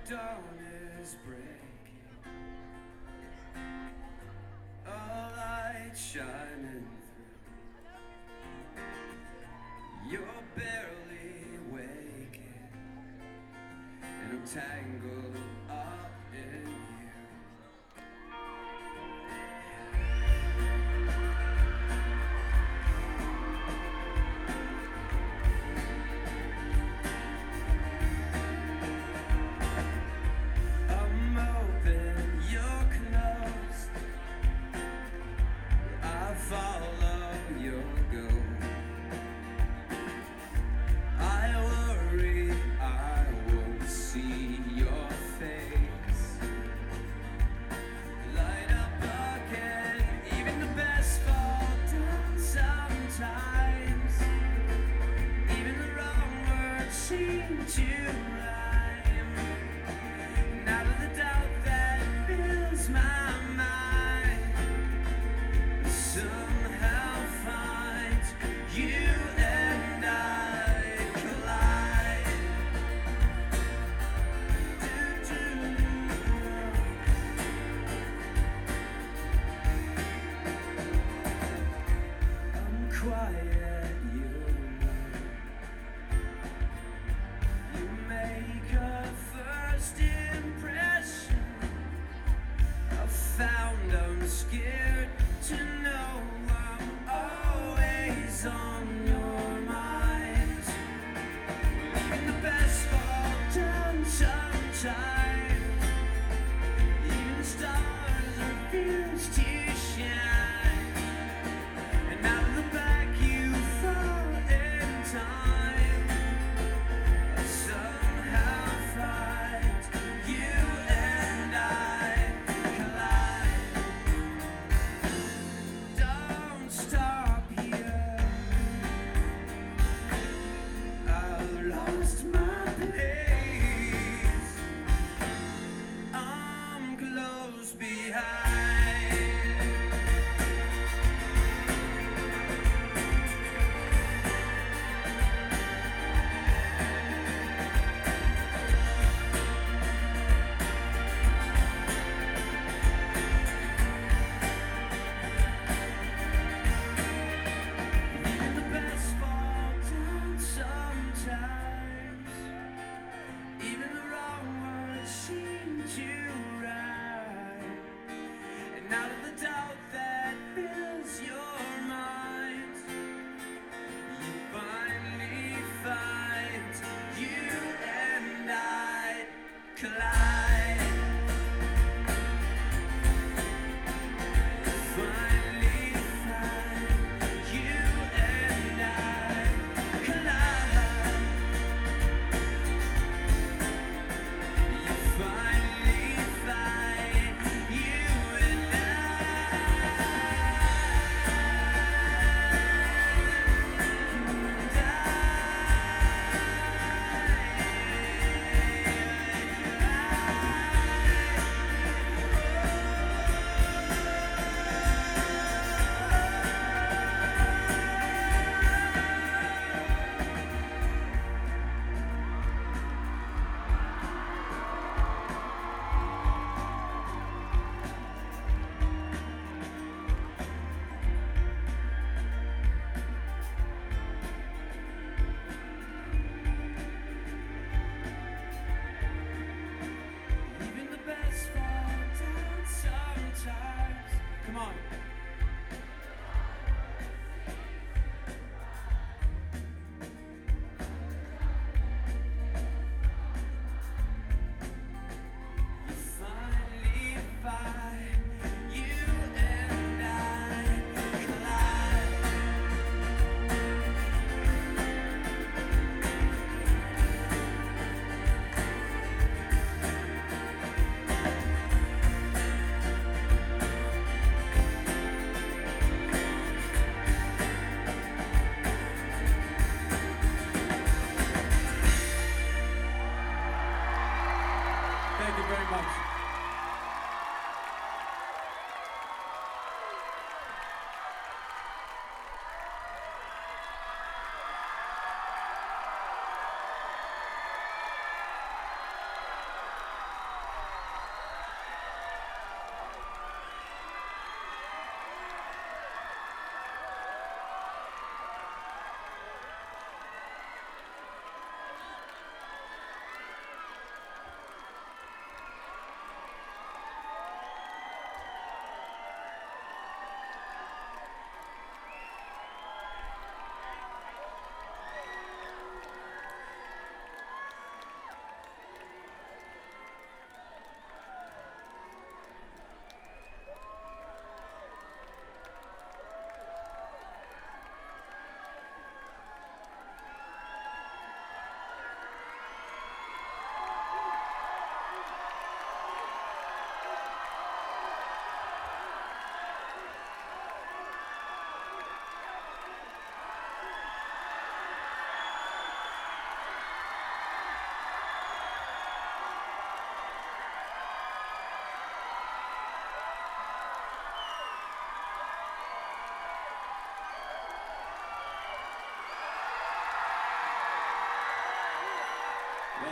dawn is breaking, a light shining through. You're barely waking, and I'm tangled up in you. Quiet, you made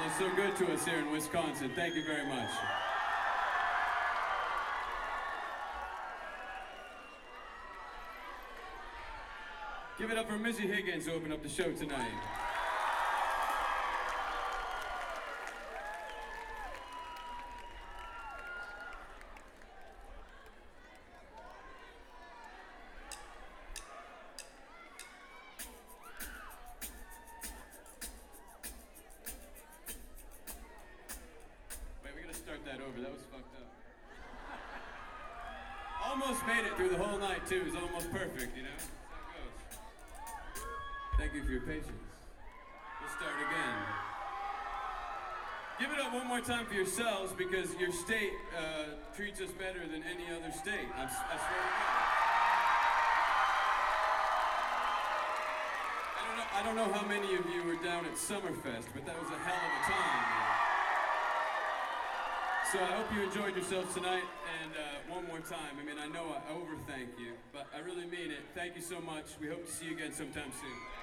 always so good to us here in Wisconsin. Thank you very much. Give it up for Missy Higgins to open up the show tonight. Wait, we gotta start that over. That was fucked up. Almost made it through the whole night, too. It was almost perfect, you know? That's how it goes. Thank you for your patience. We'll start again. Give it up one more time for yourselves, because your state treats us better than any other state. I swear to God. I don't know how many of you were down at Summerfest, but that was a hell of a time. So I hope you enjoyed yourselves tonight, and one more time, I mean, I know I overthank you, but I really mean it. Thank you so much. We hope to see you again sometime soon.